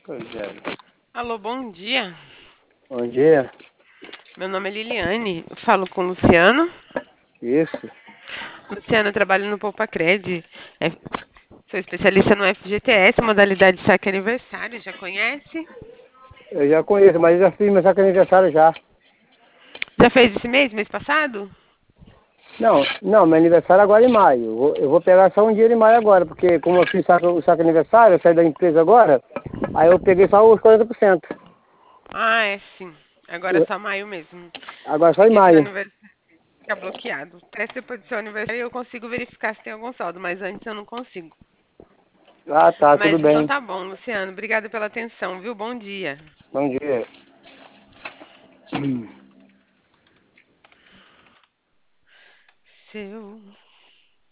Rogério. Alô, bom dia. Bom dia. Meu nome é Liliane. Eu falo com o Luciano. Isso. Luciano, eu trabalho no Poupacred. Sou especialista no FGTS, modalidade saque aniversário. Já conhece? Eu já conheço, mas eu já fiz meu saque aniversário já. Já fez esse mês passado? Não, meu aniversário agora é em maio. Eu vou pegar só um dia em maio agora, porque como eu fiz o saque aniversário, eu saí da empresa agora, aí eu peguei só os 40%. Ah, é sim. Agora é só maio mesmo. Agora só em Porque seu maio. aniversário fica bloqueado. Até depois do seu aniversário eu consigo verificar se tem algum saldo, mas antes eu não consigo. Ah, tá, tudo Mas então bem. tá bom, Luciano. Obrigada pela atenção, viu? Bom dia. Bom dia. Seu